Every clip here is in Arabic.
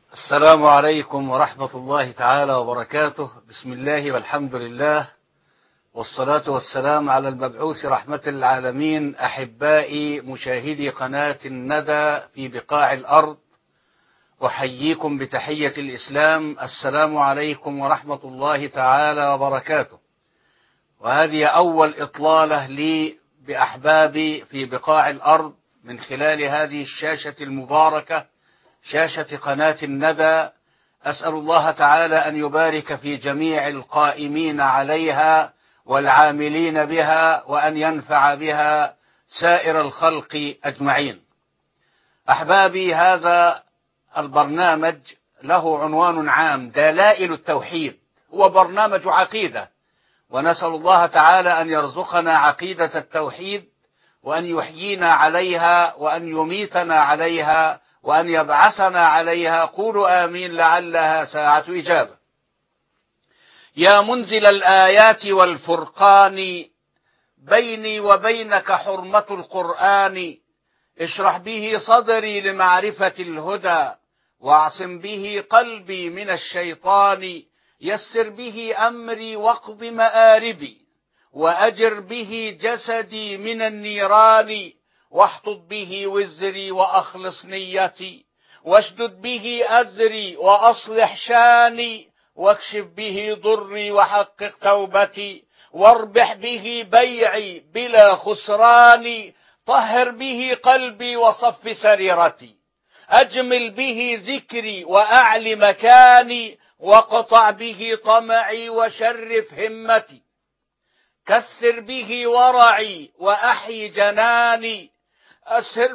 السلام عليكم ورحمة الله تعالى وبركاته. بسم الله والحمد لله، والصلاة والسلام على المبعوث رحمة للعالمين. أحبائي مشاهدي قناة الندى في بقاع الأرض، أحييكم بتحية الإسلام. السلام عليكم ورحمة الله تعالى وبركاته. وهذه أول إطلالة لي بأحبابي في بقاع الأرض من خلال هذه الشاشة المباركة، شاشة قناة الندى. أسأل الله تعالى أن يبارك في جميع القائمين عليها والعاملين بها، وأن ينفع بها سائر الخلق أجمعين. أحبابي، هذا البرنامج له عنوان عام: دلائل التوحيد. هو برنامج عقيدة، ونسأل الله تعالى أن يرزقنا عقيدة التوحيد، وأن يحيينا عليها، وأن يميتنا عليها، وأن يبعثنا عليها. قولوا آمين لعلها ساعة إجابة. يا منزل الآيات والفرقان، بيني وبينك حرمة القرآن. اشرح به صدري لمعرفة الهدى، واعصم به قلبي من الشيطان. يسر به أمري واقض مآربي، وأجر به جسدي من النيران. واحطط به وزري وأخلص نيتي، واشدد به أزري وأصلح شاني. واكشف به ضري وحقق توبتي، واربح به بيعي بلا خسران. طهر به قلبي وصف سريرتي، أجمل به ذكري وأعلي مكاني. واقطع به طمعي وشرف همتي، كسر به ورعي وأحي جناني. أسهر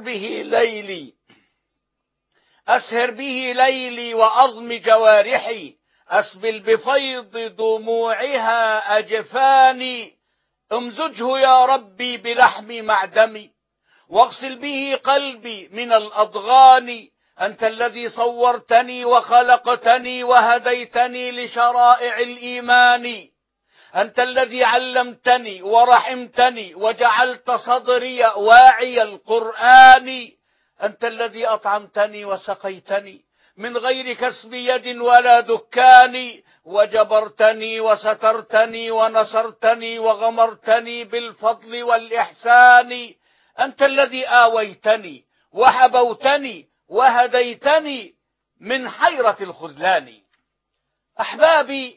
به ليلي وأضم جوارحي، أسبل بفيض دموعها أجفاني. امزجه يا ربي بلحم معدمي، واغسل به قلبي من الأضغان. أنت الذي صورتني وخلقتني وهديتني لشرائع الإيمان. أنت الذي علمتني ورحمتني وجعلت صدري واعي القرآن. أنت الذي أطعمتني وسقيتني من غير كسب يد ولا دكان، وجبرتني وسترتني ونصرتني وغمرتني بالفضل والإحسان. أنت الذي آويتني وحبوتني وهديتني من حيرة الخذلان. أحبابي،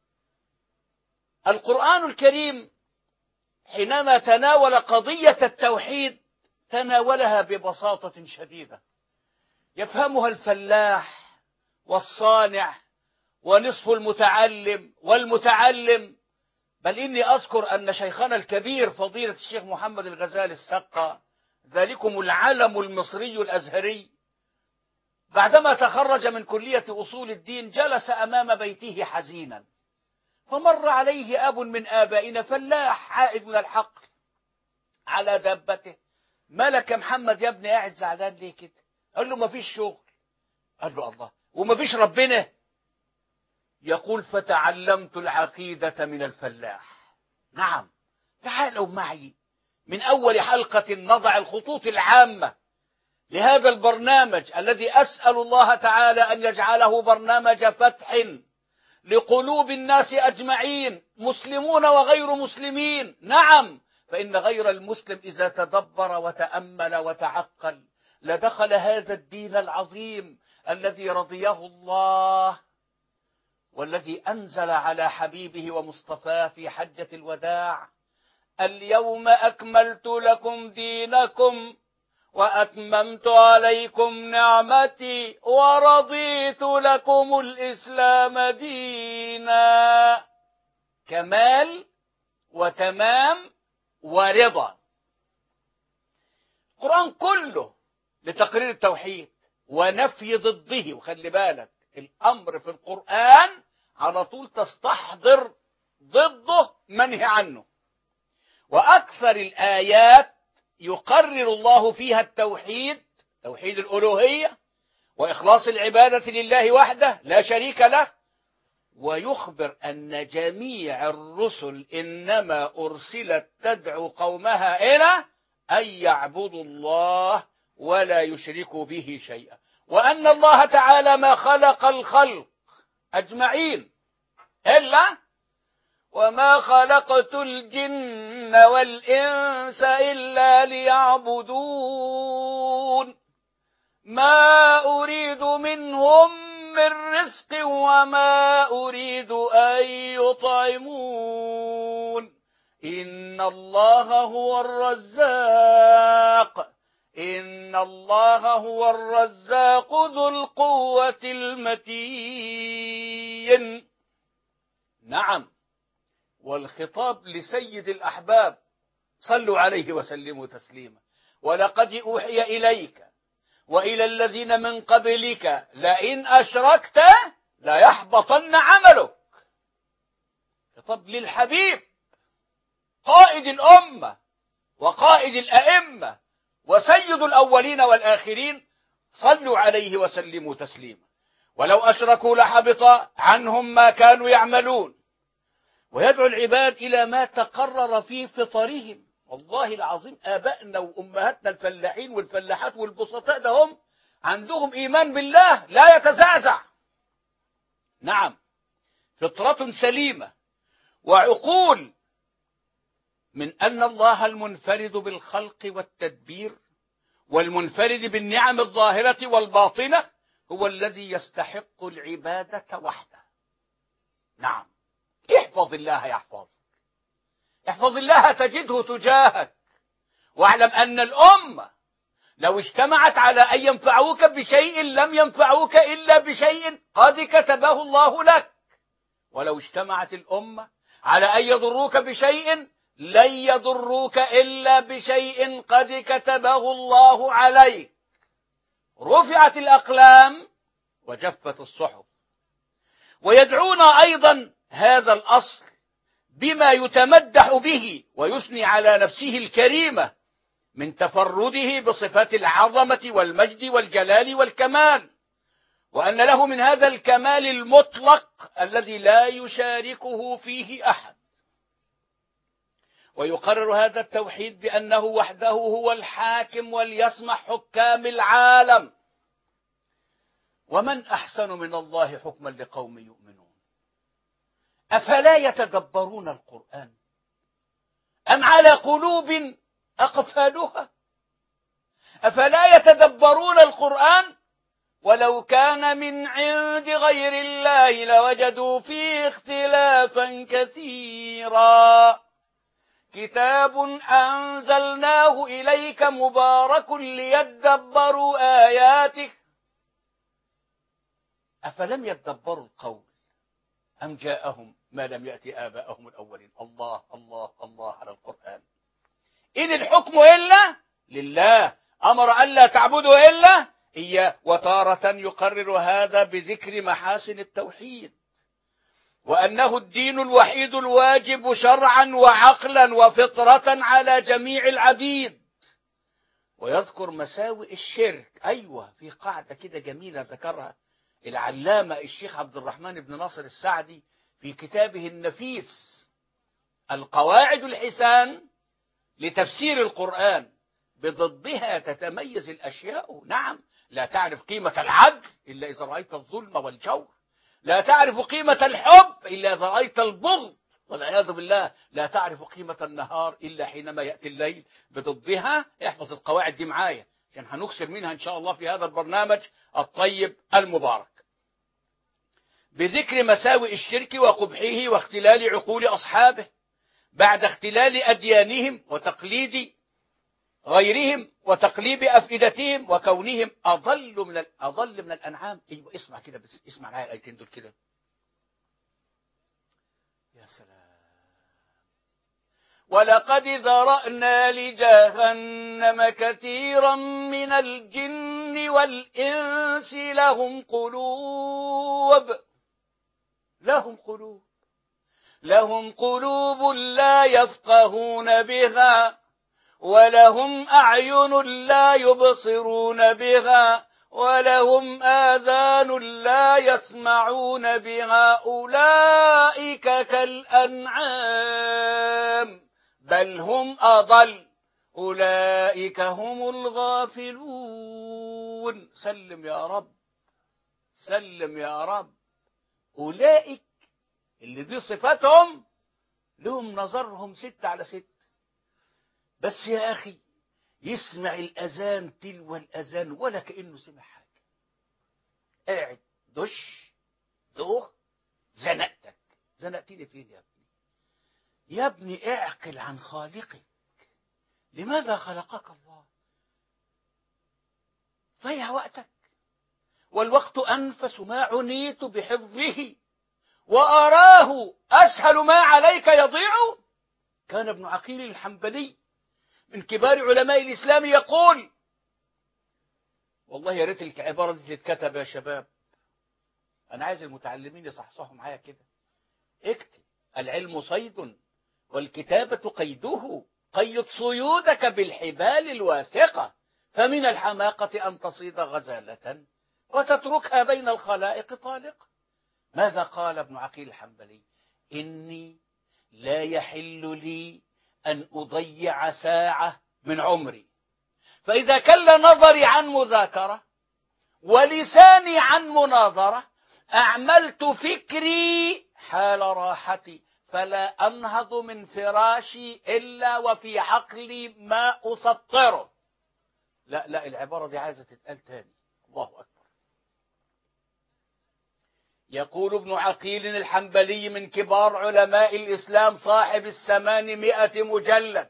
القرآن الكريم حينما تناول قضية التوحيد تناولها ببساطة شديدة، يفهمها الفلاح والصانع ونصف المتعلم والمتعلم. بل إني أذكر أن شيخنا الكبير فضيلة الشيخ محمد الغزالي السقا، ذلكم العلم المصري الأزهري، بعدما تخرج من كلية أصول الدين جلس أمام بيته حزينا، فمر عليه أب من آبائنا فلاح عائد من الحقل على دابته. مالك يا محمد يا ابني قاعد زعلان ليه كده؟ قال له: ما فيش شغل. قال له: الله، وما فيش ربنا؟ يقول: فتعلمت العقيدة من الفلاح. نعم، تعالوا معي من أول حلقة نضع الخطوط العامة لهذا البرنامج الذي أسأل الله تعالى أن يجعله برنامج فتح لقلوب الناس أجمعين، مسلمون وغير مسلمين. نعم، فإن غير المسلم إذا تدبر وتأمل وتعقل لدخل هذا الدين العظيم الذي رضيه الله، والذي أنزل على حبيبه ومصطفاه في حجة الوداع: اليوم أكملت لكم دينكم وأتممت عليكم نعمتي ورضيت لكم الإسلام دينا. كمال وتمام ورضا. القرآن كله لتقرير التوحيد ونفي ضده. وخلي بالك، الأمر في القرآن على طول تستحضر ضده منهي عنه. وأكثر الآيات يقرر الله فيها التوحيد، توحيد الألوهية وإخلاص العبادة لله وحده لا شريك له، ويخبر أن جميع الرسل إنما أرسلت تدعو قومها إلى أن يعبدوا الله ولا يشركوا به شيئا. وأن الله تعالى ما خلق الخلق أجمعين إلا وما خلقت الجن والإنس إلا ليعبدون ما أريد منهم من رزق وما أريد أن يطعمون إن الله هو الرزاق إن الله هو الرزاق ذو القوة المتين. نعم، والخطاب لسيد الأحباب صلوا عليه وسلموا تسليما. ولقد أوحي إليك وإلى الذين من قبلك لئن أشركت ليحبطن عملك. خطاب للحبيب قائد الأمة وقائد الأئمة وسيد الأولين والآخرين، صلوا عليه وسلموا تسليما. ولو أشركوا لحبط عنهم ما كانوا يعملون. ويدعو العباد إلى ما تقرر في فطرهم. والله العظيم آبائنا وأمهاتنا الفلاحين والفلاحات والبسطاء ده هم عندهم إيمان بالله لا يتزعزع. نعم، فطرة سليمة وعقول من أن الله المنفرد بالخلق والتدبير والمنفرد بالنعم الظاهرة والباطنة هو الذي يستحق العبادة وحده. نعم، احفظ الله يحفظك، احفظ الله تجده تجاهك. واعلم أن الأمة لو اجتمعت على أن ينفعوك بشيء لم ينفعوك إلا بشيء قد كتبه الله لك، ولو اجتمعت الأمة على أن يضروك بشيء لن يضروك إلا بشيء قد كتبه الله عليك. رفعت الأقلام وجفت الصحف. ويدعونا أيضا هذا الأصل بما يتمدح به ويثني على نفسه الكريمة من تفرده بصفات العظمة والمجد والجلال والكمال، وأن له من هذا الكمال المطلق الذي لا يشاركه فيه أحد. ويقرر هذا التوحيد بأنه وحده هو الحاكم وليسمع حكام العالم. ومن أحسن من الله حكما لقوم يؤمنون. أفلا يتدبرون القرآن أم على قلوب أقفالها؟ أفلا يتدبرون القرآن ولو كان من عند غير الله لوجدوا فيه اختلافا كثيرا. كتاب أنزلناه إليك مبارك ليدبروا آياته أفلم يدبروا القول أم جاءهم ما لم يأتي آباءهم الأولين. الله الله الله على القرآن. إن الحكم إلا لله، أمر ألا تعبدوا إلا إياه. وتارة يقرر هذا بذكر محاسن التوحيد وأنه الدين الوحيد الواجب شرعا وعقلا وفطرة على جميع العبيد. ويذكر مساوئ الشرك. أيوة، في قاعدة كده جميلة ذكرها العلامة الشيخ عبد الرحمن بن ناصر السعدي في كتابه النفيس القواعد الحسان لتفسير القرآن. بضدها تتميز الأشياء. نعم، لا تعرف قيمة العدل إلا إذا رأيت الظلم والجور. لا تعرف قيمة الحب إلا إذا رأيت البغض والعياذ بالله. لا تعرف قيمة النهار إلا حينما يأتي الليل. بضدها احفظ القواعد دي معايا عشان هنكسر منها إن شاء الله في هذا البرنامج الطيب المبارك. بذكر مساوئ الشرك وقبحه واختلال عقول أصحابه بعد اختلال أديانهم وتقليد غيرهم وتقليب أفئدتهم وكونهم أضل من الأنعام. أيوة، اسمع كده بس، اسمع معايا الآيتين دول كده. يا سلام. ولقد ذرأنا لجهنم كثيرا من الجن والإنس لهم قلوب لا يفقهون بها ولهم أعين لا يبصرون بها ولهم آذان لا يسمعون بها أولئك كالأنعام بل هم أضل أولئك هم الغافلون. يهون سلم يا رب، سلم يا رب. أولئك اللي دي صفاتهم لهم نظرهم 6/6. بس يا أخي يسمع الأذان تلو الأذان ولا كأنه سمع حاجة، قاعد دش دوخ زنقتك. زنقتني فين يا ابني؟ يا ابني اعقل عن خالقك. لماذا خلقك الله؟ ضيع وقتك، والوقت أنفس ما عنيت بحفظه، وأراه أسهل ما عليك يضيع. كان ابن عقيل الحنبلي من كبار علماء الإسلام يقول، والله يا ريت العبارة دي تتكتب يا شباب، أنا عايز المتعلمين يصحصحوا معايا كده. اكتب: العلم صيد والكتابة قيده، قيد صيودك بالحبال الواثقة، فمن الحماقة أن تصيد غزالة وتتركها بين الخلائق طالقة. ماذا قال ابن عقيل الحنبلي؟ إني لا يحل لي أن أضيع ساعة من عمري، فإذا كل نظري عن مذاكرة ولساني عن مناظرة أعملت فكري حال راحتي، فلا أنهض من فراشي إلا وفي عقلي ما أسطره. لا العبارة دي عايزة تتقال تاني. الله أكبر. يقول ابن عقيل الحنبلي من كبار علماء الإسلام صاحب 800 مجلد: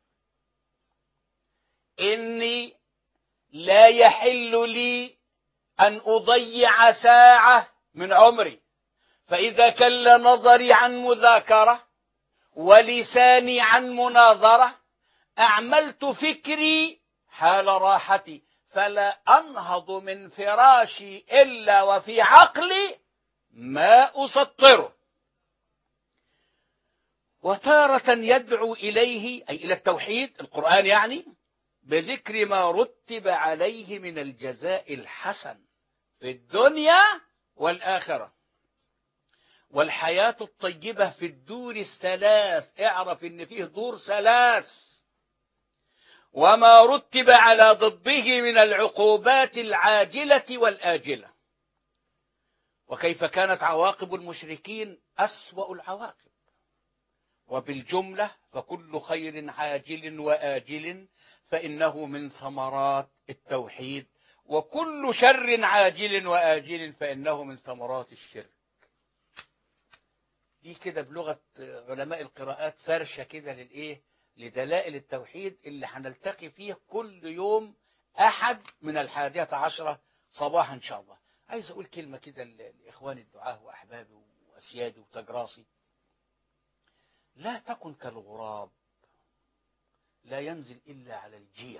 إني لا يحل لي أن أضيع ساعة من عمري، فإذا كل نظري عن مذاكرة ولساني عن مناظرة أعملت فكري حال راحتي، فلا أنهض من فراشي إلا وفي عقلي ما أسطره. وتارة يدعو إليه، أي إلى التوحيد، القرآن يعني، بذكر ما رتب عليه من الجزاء الحسن في الدنيا والآخرة، والحياة الطيبة في الدور الثلاث. اعرف إن فيه دور ثلاث. وما رتب على ضده من العقوبات العاجلة والآجلة. وكيف كانت عواقب المشركين أسوأ العواقب. وبالجملة فكل خير عاجل وآجل فإنه من ثمرات التوحيد، وكل شر عاجل وآجل فإنه من ثمرات الشرك. دي كده بلغة علماء القراءات فرشة كده للإيه؟ لدلائل التوحيد اللي هنلتقي فيه كل يوم أحد من 11 صباحا إن شاء الله. عايز أقول كلمة كده لإخواني الدعاة وأحبابي وأسيادي وتجراسي. لا تكن كالغراب لا ينزل إلا على الجيف.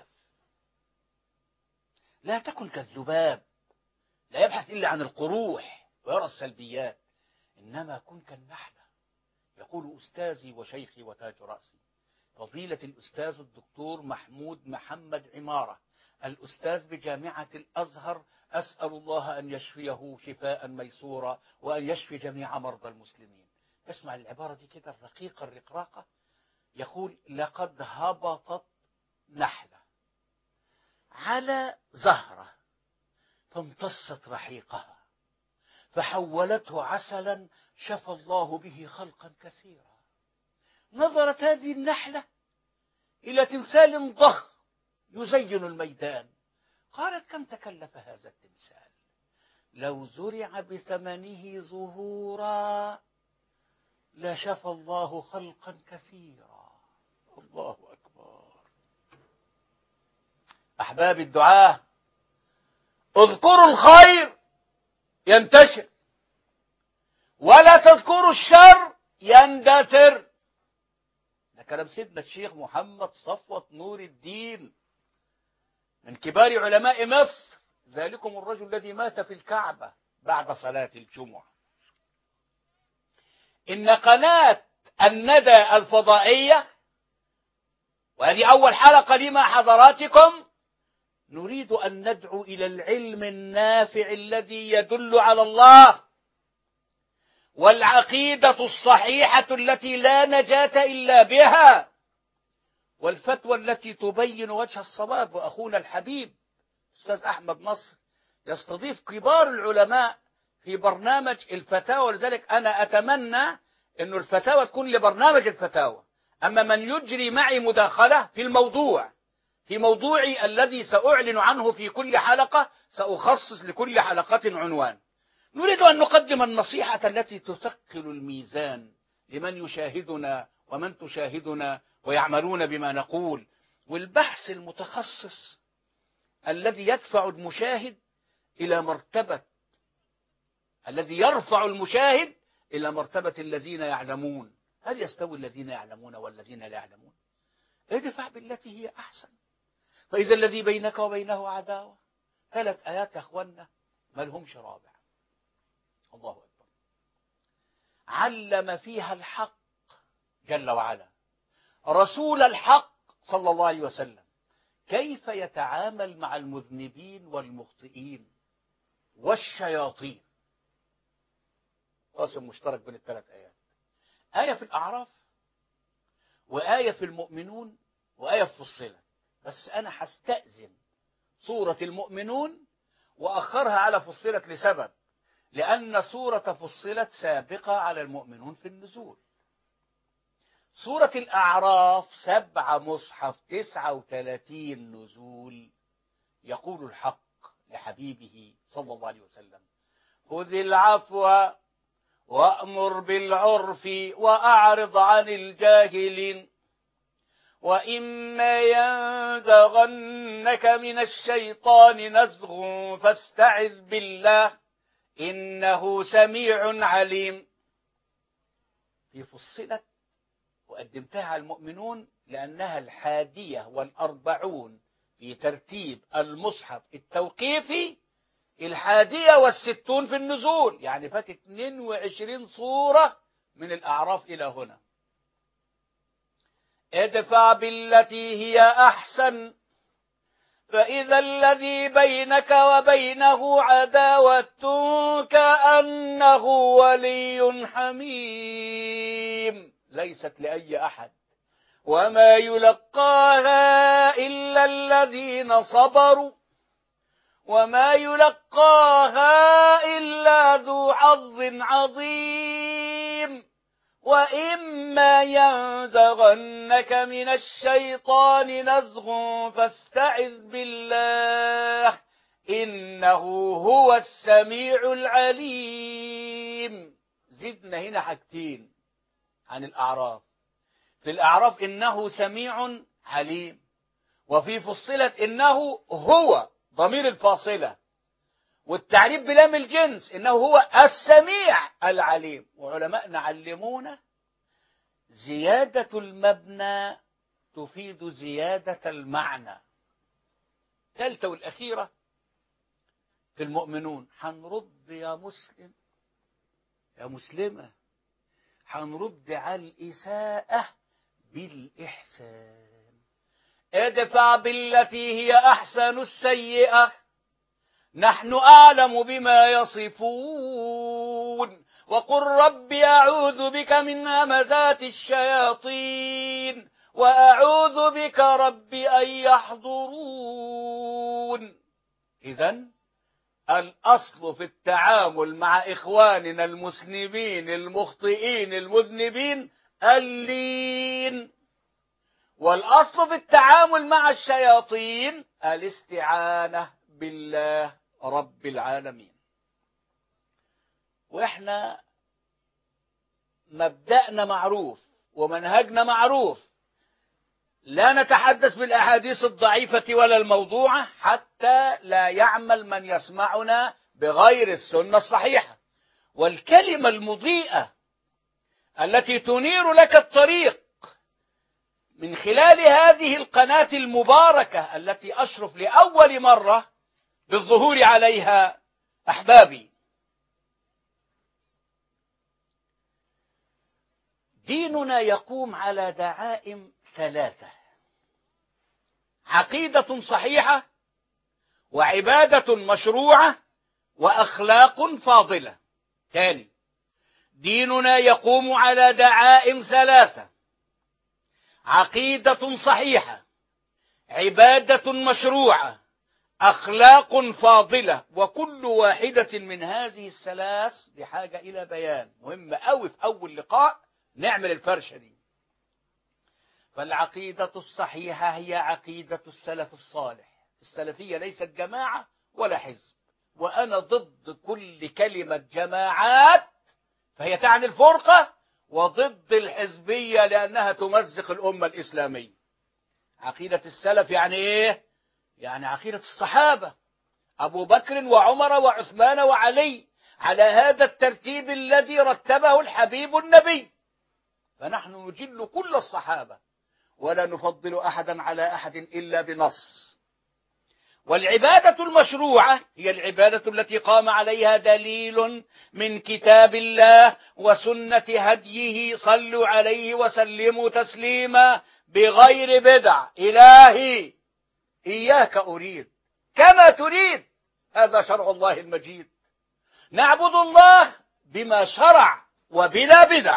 لا تكن كالذباب لا يبحث إلا عن القروح ويرى السلبيات، إنما كن كالنحلة. يقول أستاذي وشيخي وتاج رأسي فضيلة الأستاذ الدكتور محمود محمد عمارة، الأستاذ بجامعة الأزهر، أسأل الله أن يشفيه شفاء ميسورا وأن يشفي جميع مرضى المسلمين. اسمع العبارة دي كده الرقيقة الرقراقة. يقول: لقد هبطت نحلة على زهرة فامتصت رحيقها فحولته عسلا شفى الله به خلقا كثيرا. نظرت هذه النحلة إلى تمثال ضخم يزين الميدان، قالت: كم تكلف هذا التمثال؟ لو زرع بثمنه زهورا لشفى الله خلقا كثيرا. الله أكبر. أحباب الدعاة، اذكروا الخير ينتشر ولا تذكروا الشر يندثر. ده كلام سيدنا الشيخ محمد صفوت نور الدين من كبار علماء مصر، ذلكم الرجل الذي مات في الكعبة بعد صلاة الجمعة. إن قناة الندى الفضائية، وهذه أول حلقة لي مع حضراتكم، نريد أن ندعو إلى العلم النافع الذي يدل على الله، والعقيدة الصحيحة التي لا نجاة إلا بها، والفتوى التي تبين وجه الصواب. وأخونا الحبيب الأستاذ أحمد نصر يستضيف كبار العلماء في برنامج الفتاوى، ولذلك أنا أتمنى أن الفتاوى تكون لبرنامج الفتاوى. أما من يجري معي مداخلة في موضوعي الذي سأعلن عنه في كل حلقة، سأخصص لكل حلقة عنوان. نريد أن نقدم النصيحة التي تثقل الميزان لمن يشاهدنا ومن تشاهدنا ويعملون بما نقول، والبحث المتخصص الذي يدفع المشاهد إلى مرتبة، الذي يرفع المشاهد إلى مرتبة الذين يعلمون. هل يستوي الذين يعلمون والذين لا يعلمون؟ ادفع بالتي هي أحسن، فإذا الذي بينك وبينه عداوة. 3 آيات يا أخوانا ما لهمش رابع. الله أكبر. علم فيها الحق جل وعلا رسول الحق صلى الله عليه وسلم كيف يتعامل مع المذنبين والمخطئين والشياطين. قاسم مشترك بين ال3 آيات، آية في الأعراف وآية في المؤمنون وآية في فصلت. بس أنا هستأذن سورة المؤمنون وأخرها على فصلت لسبب، لأن سورة فصلت سابقة على المؤمنون في النزول. سورة الأعراف 7 مصحف 39 نزول. يقول الحق لحبيبه صلى الله عليه وسلم: خذ العفو وأمر بالعرف وأعرض عن الجاهلين، وإما ينزغنك من الشيطان نزغ فاستعذ بالله إنه سميع عليم. في فصلت وقدمتها على المؤمنون لأنها 41 في ترتيب المصحف التوقيفي، 61 في النزول، يعني فات 22 صورة من الأعراف إلى هنا. ادفع بالتي هي أحسن فإذا الذي بينك وبينه عداوة كأنه ولي حميم. ليست لأي أحد، وما يلقاها إلا الذين صبروا وما يلقاها إلا ذو حظ عظيم. وإما ينزغنك من الشيطان نزغ فاستعذ بالله إنه هو السميع العليم. زدنا هنا حاجتين عن الأعراف. في الأعراف إنه سميع عليم، وفي فصلت إنه هو ضمير الفاصلة، والتعريف بلام الجنس إنه هو السميع العليم. وعلماءنا علمونا زيادة المبنى تفيد زيادة المعنى. الثالثة والأخيرة في المؤمنون، هنرد يا مسلم يا مسلمة، هنرد على الإساءة بالإحسان. ادفع بالتي هي أحسن السيئة نحن أعلم بما يصفون وقل رب أعوذ بك من همزات الشياطين وأعوذ بك رب أن يحضرون. إذن الأصل في التعامل مع إخواننا المسلمين المخطئين المذنبين اللين، والأصل في التعامل مع الشياطين الاستعانة بالله رب العالمين. وإحنا مبدأنا معروف ومنهجنا معروف، لا نتحدث بالأحاديث الضعيفة ولا الموضوعة حتى لا يعمل من يسمعنا بغير السنة الصحيحة. والكلمة المضيئة التي تنير لك الطريق من خلال هذه القناة المباركة التي أشرف لأول مرة بالظهور عليها أحبابي. ديننا يقوم على دعائم 3: عقيدة صحيحة، وعبادة مشروعة، وأخلاق فاضلة. ثاني، ديننا يقوم على دعائم 3: عقيدة صحيحة، عبادة مشروعة، أخلاق فاضلة، وكل واحدة من هذه الثلاث بحاجة إلى بيان مهم أوي. في أول لقاء نعمل الفرشة دي. فالعقيدة الصحيحة هي عقيدة السلف الصالح. السلفية ليست جماعة ولا حزب، وأنا ضد كل كلمة جماعات فهي تعني الفرقة، وضد الحزبية لأنها تمزق الأمة الإسلامية. عقيدة السلف يعني إيه؟ يعني عقيدة الصحابة، أبو بكر وعمر وعثمان وعلي، على هذا الترتيب الذي رتبه الحبيب النبي. فنحن نجل كل الصحابة ولا نفضل أحدا على أحد إلا بنص. والعبادة المشروعة هي العبادة التي قام عليها دليل من كتاب الله وسنة هديه، صلوا عليه وسلموا تسليما، بغير بدع. إلهي إياك أريد كما تريد، هذا شرع الله المجيد. نعبد الله بما شرع وبلا بدع.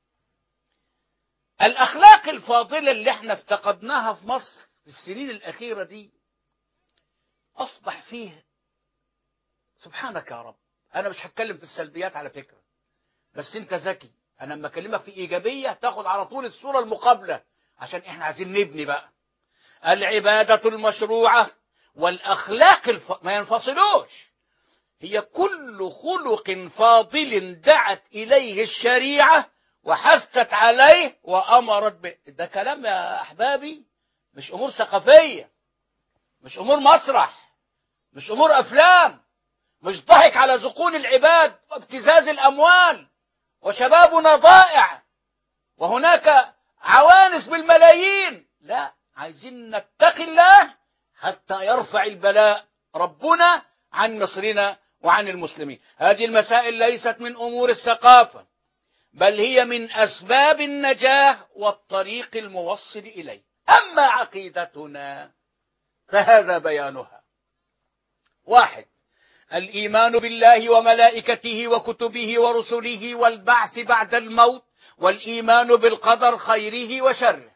الأخلاق الفاضلة اللي احنا افتقدناها في مصر في السنين الأخيرة دي أصبح فيه، سبحانك يا رب، أنا مش هتكلم في السلبيات على فكرة، بس أنت ذكي، أنا لما أكلمك في إيجابية تاخد على طول الصورة المقابلة، عشان إحنا عايزين نبني بقى. العبادة المشروعة والأخلاق ما ينفصلوش، هي كل خلق فاضل دعت إليه الشريعة وحثت عليه وأمرت به. ده كلام يا أحبابي، مش أمور ثقافية، مش أمور مسرح، مش أمور أفلام، مش ضحك على ذقون العباد وابتزاز الأموال وشبابنا ضائع وهناك عوانس بالملايين. لا، عايزين نتقي الله حتى يرفع البلاء ربنا عن مصرنا وعن المسلمين. هذه المسائل ليست من أمور الثقافة، بل هي من أسباب النجاح والطريق الموصل إليه. أما عقيدتنا فهذا بيانها: 1. الإيمان بالله وملائكته وكتبه ورسله والبعث بعد الموت، والإيمان بالقدر خيره وشره.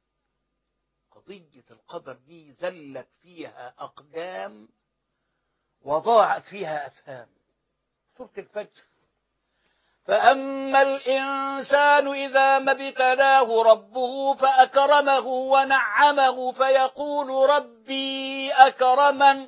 قضية القدر دي زلت فيها أقدام وضاعت فيها أفهام. سورة الفجر: فأما الإنسان إذا ما ابتلاه ربه فأكرمه ونعمه فيقول ربي أكرمن،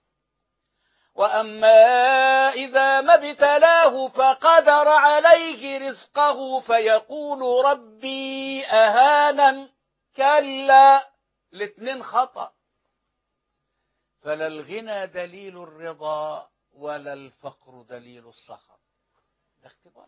وأما إذا ما ابتلاه فقدر عليه رزقه فيقول ربي أهانن. كلا، الاثنين خطأ. فلا الغنى دليل الرضا ولا الفقر دليل السخط. ده اختبار.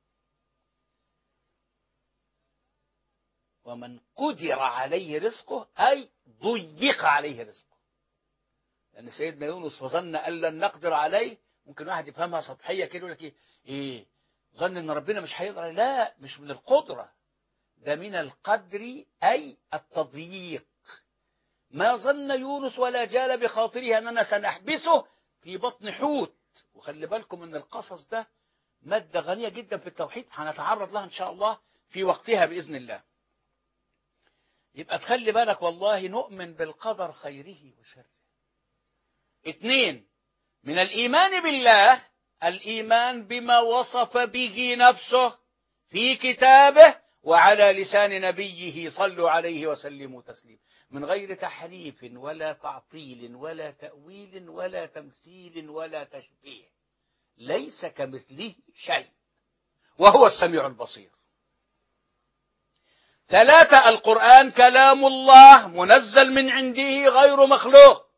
ومن قدر عليه رزقه أي ضيق عليه رزقه. لأن سيدنا يونس وظن أن لن نقدر عليه، ممكن واحد يفهمها سطحية كده يقول لك إيه ظن أن ربنا مش هيقدر عليه. لا، مش من القدرة، ده من القدر أي التضييق. ما ظن يونس ولا جال بخاطره أننا سنحبسه في بطن حوت. وخلي بالكم أن القصص ده مادة غنية جدا في التوحيد، هنتعرض لها إن شاء الله في وقتها بإذن الله. يبقى تخلي بالك، والله نؤمن بالقدر خيره وشره. 2. من الإيمان بالله الإيمان بما وصف به نفسه في كتابه وعلى لسان نبيه، صلوا عليه وسلموا تسليما، من غير تحريف ولا تعطيل ولا تأويل ولا تمثيل ولا تشبيه. ليس كمثله شيء وهو السميع البصير. 3. القرآن كلام الله منزل من عنده غير مخلوق،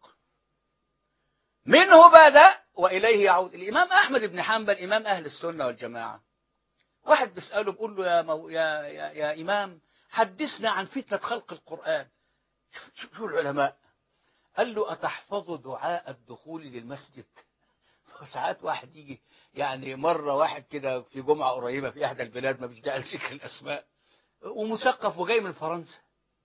منه بدأ وإليه يعود. الإمام أحمد بن حنبل إمام أهل السنة والجماعة، واحد بيسأله بيقول له يا إمام حدثنا عن فتنة خلق القرآن. شو العلماء؟ قال له أتحفظ دعاء الدخول للمسجد؟ ساعات واحد يجي، يعني مرة واحد كده في جمعة قريبة في إحدى البلاد، ما بيش داعي لذكر الأسماء، ومثقف وجاي من فرنسا،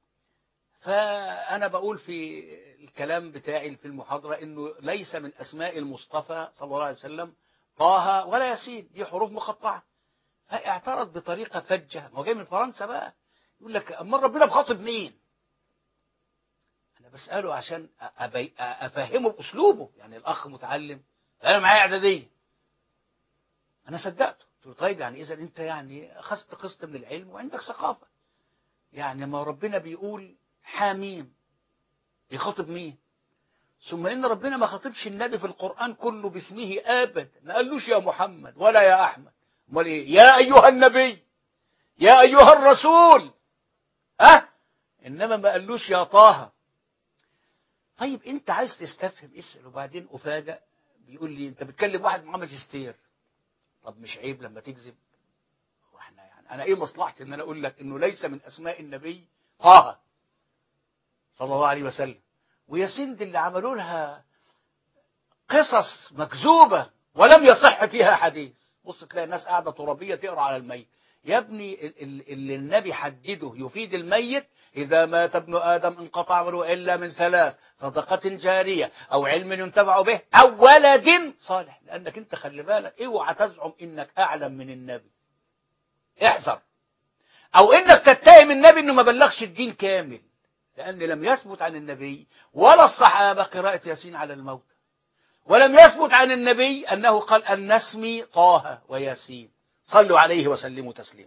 فأنا بقول في الكلام بتاعي في المحاضرة إنه ليس من أسماء المصطفى صلى الله عليه وسلم طه ولا ياسين، دي حروف مقطعة. فاعترض بطريقة فجة، ما هو جاي من فرنسا بقى، يقول لك أما ربنا بخاطب مين؟ أنا بسأله عشان أفهمه بأسلوبه، يعني الأخ متعلم، أنا معايا إعدادية. أنا صدقته، قلت له طيب يعني إذا أنت يعني أخذت قسط من العلم وعندك ثقافة. يعني ما ربنا بيقول حاميم، يخاطب مين؟ ثم إن ربنا ما خاطبش النبي في القرآن كله باسمه أبدا، ما قالوش يا محمد ولا يا أحمد، امال إيه؟ يا أيها النبي، يا أيها الرسول، إنما ما قالوش يا طه. طيب أنت عايز تستفهم، اسأل. وبعدين أفاجأ بيقول لي أنت بتكلم واحد معاه ماجستير. طب مش عيب لما تكذب؟ واحنا يعني أنا إيه مصلحتي إن أنا أقول لك إنه ليس من أسماء النبي طه صلى الله عليه وسلم؟ ويا سند اللي عملوا لها قصص مكذوبة ولم يصح فيها حديث. بص تلاقي الناس قاعدة ترابية تقرأ على الميت. يا ابني اللي النبي حدده يفيد الميت: إذا مات ابن آدم انقطع عمله إلا من ثلاث: صدقة جارية، أو علم ينتفع به، أو ولد صالح. لأنك أنت خلي بالك، اوعى تزعم إنك أعلم من النبي، احذر. أو إنك تتهم النبي إنه ما بلغش الدين كامل، لأن لم يثبت عن النبي ولا الصحابة قراءة ياسين على الموت، ولم يثبت عن النبي أنه قال أن نسمي طه وياسين. صلوا عليه وسلموا تسليما.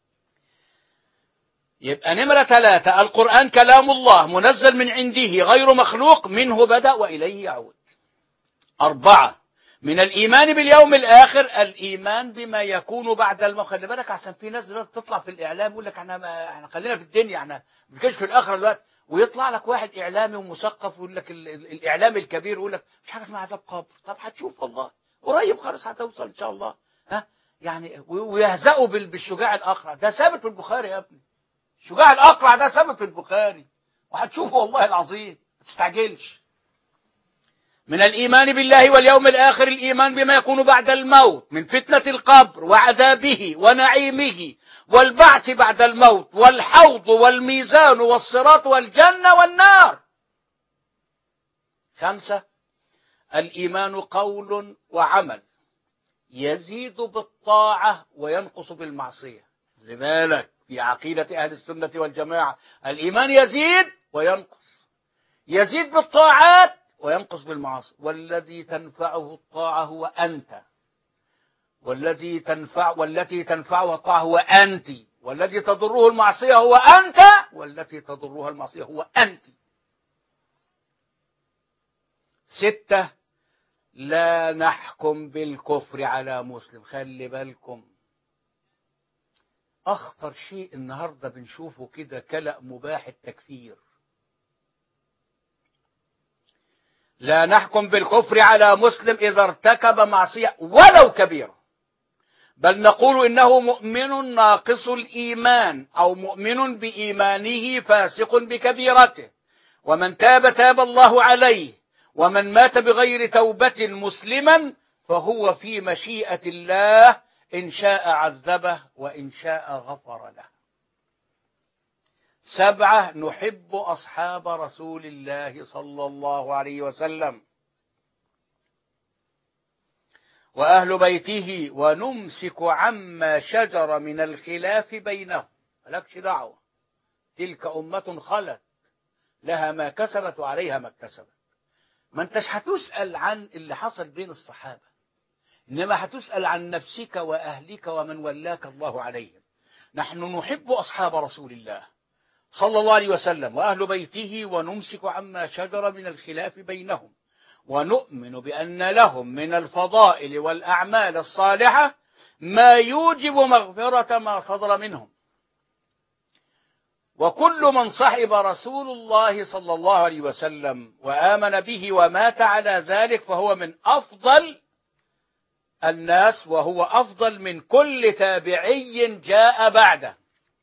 يبقى نمرة 3: القرآن كلام الله منزل من عنده غير مخلوق، منه بدأ وإليه يعود. 4: من الإيمان باليوم الآخر الإيمان بما يكون بعد الموت. خلي بالك عشان في ناس دلوقتي تطلع في الإعلام يقول لك احنا خلينا في الدنيا، احنا ما بنجيش في الآخرة دلوقتي. ويطلع لك واحد إعلامي ومثقف ويقول لك الإعلام الكبير يقول لك مش حاجة اسمها عذاب قبر. طب هتشوف والله قريب خالص هتوصل إن شاء الله. يعني ويهزأوا بالشجاع الأقرع. ده ثابت في البخاري يا ابني، الشجاع الأقرع ده ثابت في البخاري، وهتشوفه والله العظيم، ما تستعجلش. من الإيمان بالله واليوم الآخر الإيمان بما يكون بعد الموت من فتنة القبر وعذابه ونعيمه، والبعث بعد الموت، والحوض والميزان والصراط والجنة والنار. 5: الإيمان قول وعمل، يزيد بالطاعة وينقص بالمعصية. خلي بالك في عقيدة أهل السنة والجماعة الإيمان يزيد وينقص، يزيد بالطاعات وينقص بالمعاصي. والذي تنفعه الطاعة هو أنت، والتي تنفعها الطاعة هو أنت، والذي تضره المعصية هو أنت، والتي تضرها المعصية هو أنت. 6: لا نحكم بالكفر على مسلم. خلي بالكم، أخطر شيء النهاردة بنشوفه كده كلأ مباح التكفير. لا نحكم بالكفر على مسلم إذا ارتكب معصية ولو كبيرة، بل نقول إنه مؤمن ناقص الإيمان، أو مؤمن بإيمانه فاسق بكبيرته. ومن تاب تاب الله عليه، ومن مات بغير توبة مسلما فهو في مشيئة الله، إن شاء عذبه وإن شاء غفر له. 7: نحب أصحاب رسول الله صلى الله عليه وسلم وأهل بيته، ونمسك عما شجر من الخلاف بينهم. مالكش دعوة، تلك أمة خلت لها ما كسبت وعليها ما اكتسبت. ما انتش هتسأل عن اللي حصل بين الصحابة، إنما هتسأل عن نفسك وأهلك ومن ولاك الله عليهم. نحن نحب أصحاب رسول الله صلى الله عليه وسلم وأهل بيته، ونمسك عما شجر من الخلاف بينهم، ونؤمن بأن لهم من الفضائل والأعمال الصالحة ما يوجب مغفرة ما صدر منهم. وكل من صحب رسول الله صلى الله عليه وسلم وآمن به ومات على ذلك فهو من أفضل الناس، وهو أفضل من كل تابعي جاء بعده.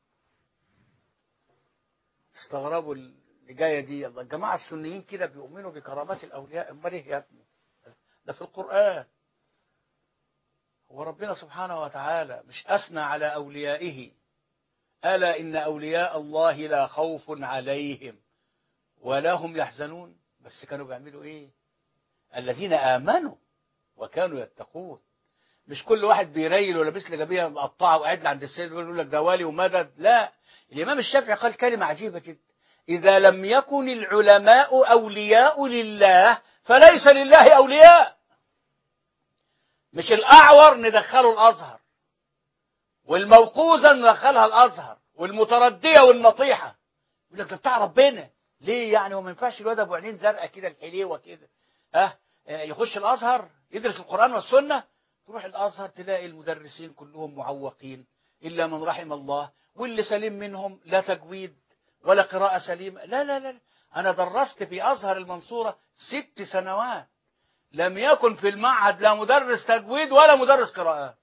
استغربوا اللي جايه دي. الله، الجماعه السنيين كده بيؤمنوا بكرامات الاولياء، امال ايه يا ابني؟ ده في القران. هو ربنا سبحانه وتعالى مش اثنى على اوليائه: الا ان اولياء الله لا خوف عليهم ولا هم يحزنون؟ بس كانوا بيعملوا ايه؟ الذين امنوا وكانوا يتقون. مش كل واحد بيريل ولابس له جابيه مقطعه وقاعد عند السيد يقول لك ده والي ومدد. لا، الامام الشافعي قال كلمه عجيبه جدا: إذا لم يكن العلماء أولياء لله فليس لله أولياء. مش الأعور ندخله الأزهر، والموقوذة ندخلها الأزهر، والمتردية والنطيحة. يقول لك ده بتاع ربنا ليه يعني؟ وما ينفعش الواد أبو عينين زرقاء كده الحليوة كده يخش الأزهر يدرس القرآن والسنة؟ تروح الأزهر تلاقي المدرسين كلهم معوقين إلا من رحم الله، واللي سليم منهم لا تجويد ولا قراءة سليمة. لا لا لا، أنا درست في أزهر المنصورة 6 سنوات، لم يكن في المعهد لا مدرس تجويد ولا مدرس قراءات.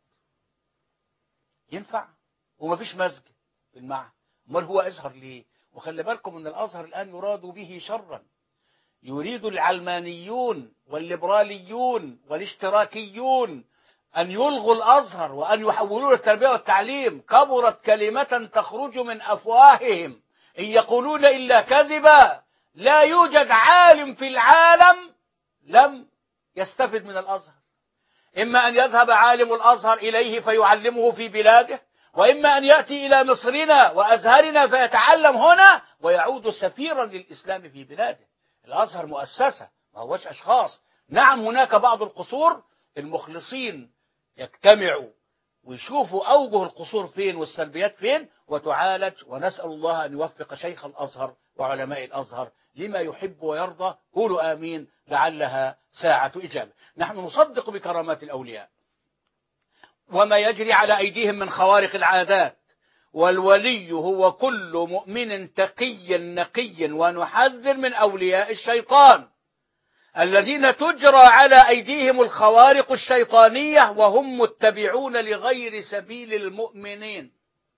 ينفع؟ وما فيش مسجد في المعهد، امال هو أزهر ليه؟ وخلي بالكم أن الأزهر الآن يراد به شرا، يريد العلمانيون والليبراليون والاشتراكيون أن يلغوا الأزهر وأن يحولوه للتربية والتعليم. كبرت كلمة تخرج من أفواههم إن يقولون إلا كذبا. لا يوجد عالم في العالم لم يستفد من الأزهر، إما أن يذهب عالم الأزهر إليه فيعلمه في بلاده، وإما أن يأتي إلى مصرنا وأزهرنا فيتعلم هنا ويعود سفيرا للإسلام في بلاده. الأزهر مؤسسة ما هوش أشخاص. نعم هناك بعض القصور، المخلصين يجتمعوا ويشوفوا أوجه القصور فين والسلبيات فين وتعالج، ونسأل الله أن يوفق شيخ الأزهر وعلماء الأزهر لما يحب ويرضى. قولوا آمين لعلها ساعة إجابة. نحن نصدق بكرامات الأولياء وما يجري على أيديهم من خوارق العادات، والولي هو كل مؤمن تقي نقي، ونحذر من أولياء الشيطان الذين تجرى على أيديهم الخوارق الشيطانية وهم متبعون لغير سبيل المؤمنين.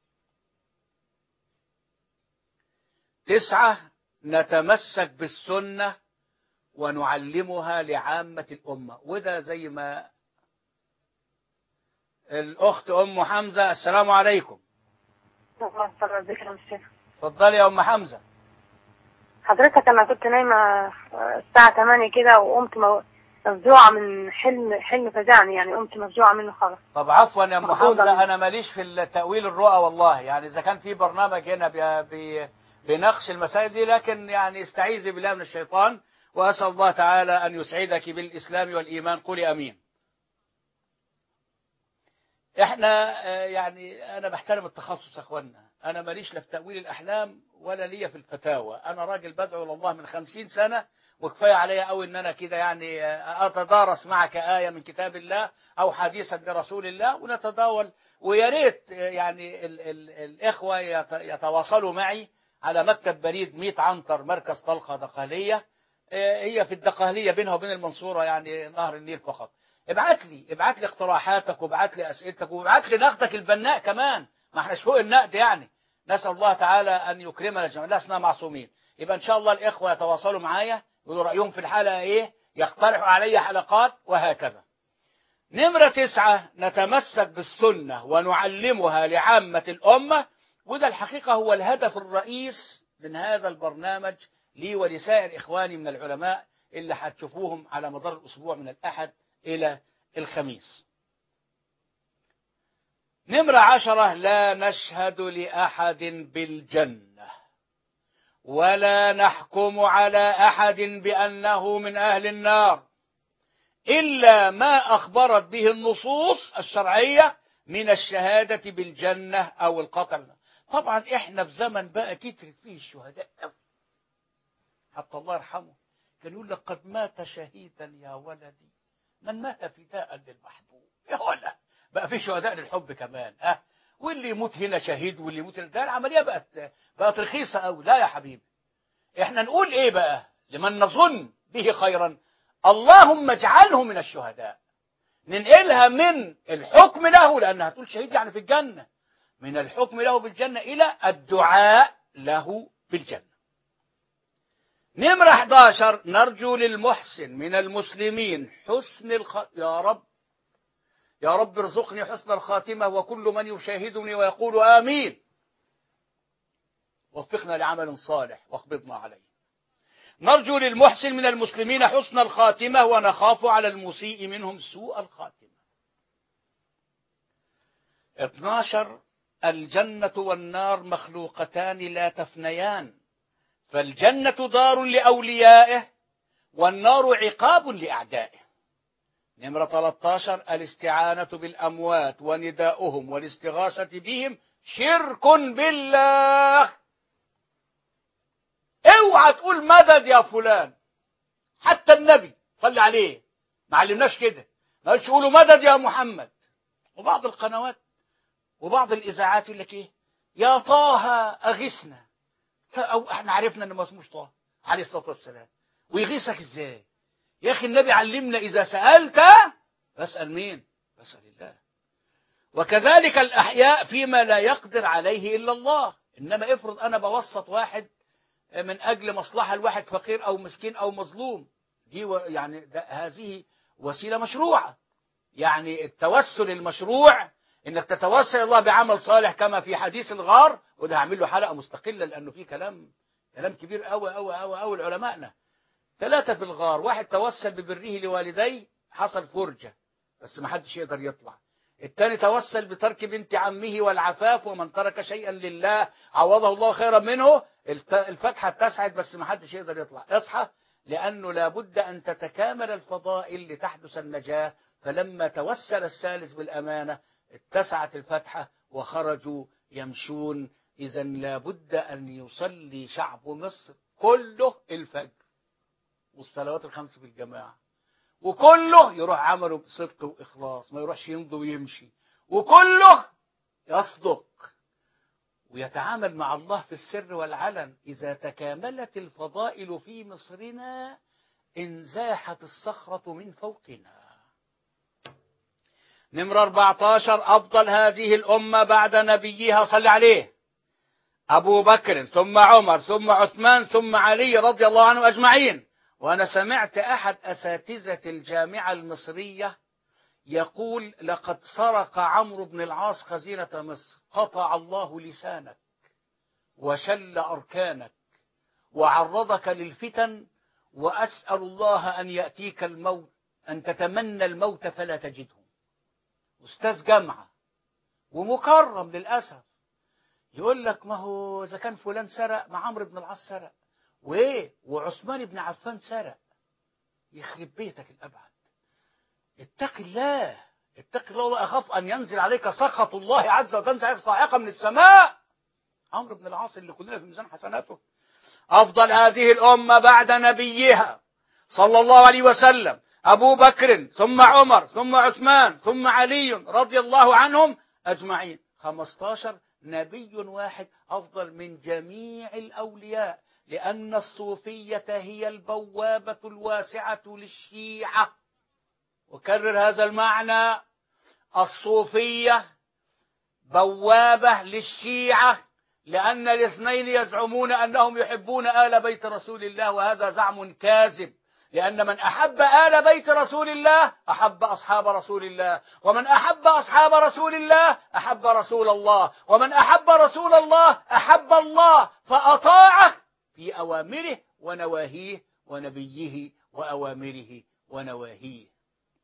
9 نتمسك بالسنة ونعلمها لعامة الأمة. وده زي ما الأخت أم حمزة. السلام عليكم. اتفضلي يا أم حمزة. حضرتك أنا كنت نايمة الساعة 8 كده وقمت مفزوعة من حلم فزعني، يعني قمت مفزوعة منه خلاص. طب عفوا يا أم حمزة، أنا ماليش في التأويل الرؤى والله، يعني إذا كان في برنامج هنا بنقش المسائل دي، لكن يعني استعيذي بالله من الشيطان، وأسأل الله تعالى أن يسعدك بالإسلام والإيمان. قولي أمين. احنا يعني انا بحترم التخصص يا اخوانا، انا ماليش لا في تأويل الاحلام ولا ليا في الفتاوى. انا راجل بدعو الى الله من 50 سنة، وكفايه عليا قوي ان انا كده يعني اتدارس معك آية من كتاب الله او حديثا لرسول الله ونتداول. ويا ريت يعني الاخوه يتواصلوا معي على مكتب بريد 100 عنتر مركز طلخة دقهلية، هي في الدقهلية بينها وبين المنصورة يعني نهر النيل فقط. ابعت لي اقتراحاتك، وابعت لي اسئلتك، وابعت لي نقدك البناء كمان، ما احناش فوق النقد يعني. نسأل الله تعالى ان يكرمنا جميعا، لسنا معصومين. يبقى ان شاء الله الاخوه يتواصلوا معايا يقولوا رايهم في الحلقه ايه، يقترحوا علي حلقات وهكذا. نمرة 9 نتمسك بالسنة ونعلمها لعامة الأمة. وده الحقيقة هو الهدف الرئيس من هذا البرنامج لي ولسائر إخواني من العلماء اللي هتشوفوهم على مدار الأسبوع من الأحد إلى الخميس. نمرة 10 لا نشهد لأحد بالجنة ولا نحكم على أحد بأنه من أهل النار إلا ما أخبرت به النصوص الشرعية من الشهادة بالجنة أو القطع. طبعا إحنا في زمن بقى كترت فيه الشهداء أوي، حتى الله يرحمه كان يقول لك قد مات شهيدا يا ولدي من مات فداء للمحبوب. يا ولا بقى في شهداء للحب كمان واللي يموت هنا شهيد واللي يموت هنا. ده العملية بقت رخيصة أوي. لا يا حبيبي، إحنا نقول إيه بقى لمن نظن به خيرا؟ اللهم اجعله من الشهداء. ننقلها من الحكم له، لأنها تقول شهيد يعني في الجنة، من الحكم له بالجنة إلى الدعاء له بالجنة. نمرة 11 نرجو للمحسن من المسلمين حسن يا رب ارزقني حسن الخاتمة، وكل من يشاهدني ويقول آمين وفقنا لعمل صالح واقبضنا عليه. نرجو للمحسن من المسلمين حسن الخاتمة ونخاف على المسيء منهم سوء الخاتمة. 12 الجنة والنار مخلوقتان لا تفنيان، فالجنة دار لأوليائه والنار عقاب لأعدائه. نمرة 13 الاستعانة بالأموات ونداؤهم والاستغاثة بهم شرك بالله. اوعى تقول مدد يا فلان، حتى النبي صلى عليه ما علمناش كده، ما قالش قولوا مدد يا محمد. وبعض القنوات وبعض الإذاعات يقول لك ايه، يا طه أغثنا، أو احنا عرفنا ان ما اسموش طه عليه الصلاة والسلام، ويغيثك ازاي يا أخي؟ النبي علمنا إذا سألت فاسأل مين؟ فاسأل الله. وكذلك الأحياء فيما لا يقدر عليه إلا الله. إنما افرض أنا بوسط واحد من أجل مصلحة الواحد فقير أو مسكين أو مظلوم، دي يعني هذه وسيلة مشروعة. يعني التوسل المشروع إنك تتوسل الله بعمل صالح كما في حديث الغار، وده هعمل له حلقة مستقلة لأنه فيه كلام كبير أوي أوي أوي أوي لعلمائنا. 3 في الغار، واحد توسل ببره لوالديه حصل فرجة بس ما حدش يقدر يطلع. الثاني توسل بترك بنت عمه والعفاف، ومن ترك شيئا لله عوضه الله خيرا منه. الفتحة اتسعت بس ما حدش يقدر يطلع. اصحى، لأنه لابد أن تتكامل الفضائل لتحدث النجاة. فلما توسل الثالث بالأمانة اتسعت الفتحة وخرجوا يمشون. إذا لابد أن يصلي شعب مصر كله الفجر والصلوات الخمس في الجماعة، وكله يروح عمله بصدق وإخلاص، ما يروحش يمضي ويمشي، وكله يصدق ويتعامل مع الله في السر والعلن. إذا تكاملت الفضائل في مصرنا انزاحت الصخرة من فوقنا. نمرة 14 أفضل هذه الأمة بعد نبيها صلى عليه أبو بكر ثم عمر ثم عثمان ثم علي رضي الله عنهم أجمعين. وأنا سمعت أحد أساتذة الجامعة المصرية يقول لقد سرق عمرو بن العاص خزينة مصر، قطع الله لسانك وشل أركانك وعرضك للفتن، وأسأل الله أن يأتيك الموت، أن تتمنى الموت فلا تجده. أستاذ جامعة ومكرم للأسف يقول لك ما هو إذا كان فلان سرق، ما عمرو بن العاص سرق وعثمان بن عفان سرق. يخرب بيتك الأبعد. اتق الله اتق الله، وأخاف أن ينزل عليك سخط الله عز وجل، تنزل عليك صاعقة من السماء. عمرو بن العاص اللي كلنا في ميزان حسناته. أفضل هذه الأمة بعد نبيها صلى الله عليه وسلم أبو بكر ثم عمر ثم عثمان ثم علي رضي الله عنهم أجمعين. 15 نبي واحد أفضل من جميع الأولياء، لأن الصوفية هي البوابة الواسعة للشيعة. وكرر هذا المعنى، الصوفية بوابة للشيعة، لأن الاثنين يزعمون أنهم يحبون آل بيت رسول الله، وهذا زعم كاذب. لأن من أحب آل بيت رسول الله أحب أصحاب رسول الله، ومن أحب أصحاب رسول الله أحب رسول الله، ومن أحب رسول الله أحب الله، فأطاعه في أوامره ونواهيه، ونبيه وأوامره ونواهيه.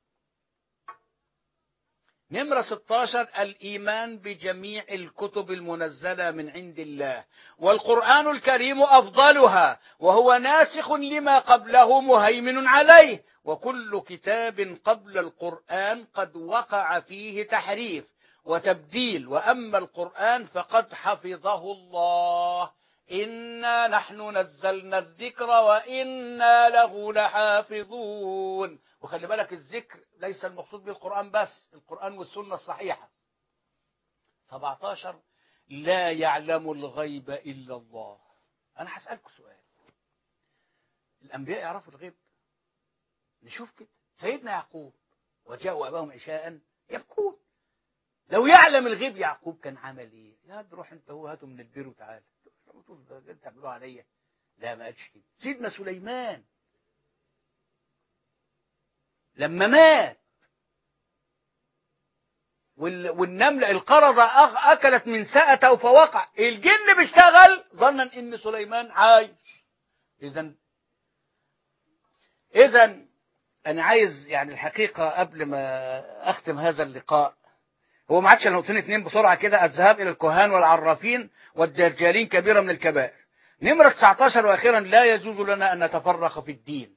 نمرة 16 الإيمان بجميع الكتب المنزلة من عند الله، والقرآن الكريم أفضلها، وهو ناسخ لما قبله مهيمن عليه، وكل كتاب قبل القرآن قد وقع فيه تحريف وتبديل، وأما القرآن فقد حفظه الله. إنا نحن نزلنا الذكر وإنا له لحافظون. وخلي بالك الذكر ليس المقصود بالقرآن بس، القرآن والسنة الصحيحة. 17 لا يعلم الغيب إلا الله. أنا هسألكم سؤال، الأنبياء يعرفوا الغيب؟ نشوف كده. سيدنا يعقوب وجاءوا أباهم عشاء يبكون، لو يعلم الغيب يعقوب كان عمل إيه؟ يا روح أنت هو هاتوا من البير وتعالى تعملوها عليا. لا ما قالش كده. سيدنا سليمان لما مات والنملة القردة أكلت من ساءته فوقع، الجن بيشتغل ظنا إن سليمان عايش. إذن أنا عايز يعني الحقيقة قبل ما أختم هذا اللقاء، هو ما عادش نقطتين 2 بسرعة كده: الذهاب إلى الكهان والعرافين والدجالين كبيرة من الكبائر. نمرة 19 وأخيرا، لا يجوز لنا أن نتفرق في الدين.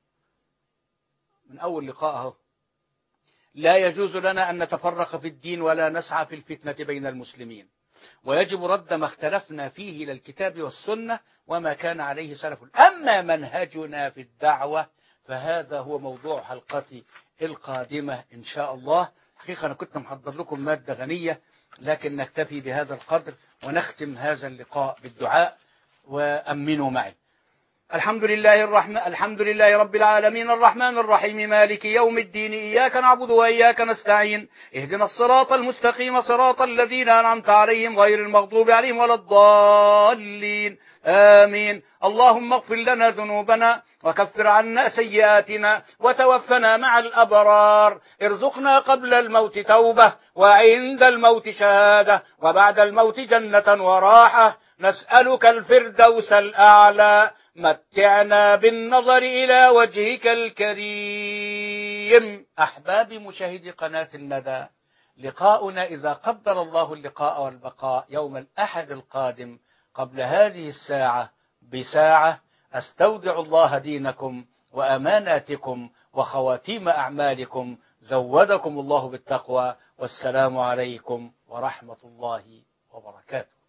من أول لقاء اهو، لا يجوز لنا أن نتفرق في الدين ولا نسعى في الفتنة بين المسلمين، ويجب رد ما اختلفنا فيه إلى الكتاب والسنة وما كان عليه سلف. أما منهجنا في الدعوة فهذا هو موضوع حلقتي القادمة إن شاء الله. حقيقة أنا كنت محضر لكم مادة غنية، لكن نكتفي بهذا القدر ونختم هذا اللقاء بالدعاء، وأمنوا معي. الحمد لله رب العالمين الرحمن الرحيم مالك يوم الدين، إياك نعبد وإياك نستعين، اهدنا الصراط المستقيم صراط الذين أنعمت عليهم غير المغضوب عليهم ولا الضالين، آمين. اللهم اغفر لنا ذنوبنا وكفر عنا سيئاتنا وتوفنا مع الأبرار، ارزقنا قبل الموت توبة وعند الموت شهادة وبعد الموت جنة وراحة، نسألك الفردوس الأعلى. متعنا بالنظر إلى وجهك الكريم. أحبابي مشاهدي قناة الندى، لقاؤنا إذا قدر الله اللقاء والبقاء يوم الأحد القادم قبل هذه الساعة بساعة. أستودع الله دينكم وأماناتكم وخواتيم أعمالكم، زودكم الله بالتقوى، والسلام عليكم ورحمة الله وبركاته.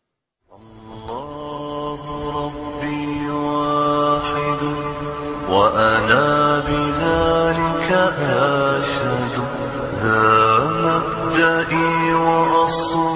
الله ربي واحد وأنا بذلك أشهد، ذا مبدئي وأصلي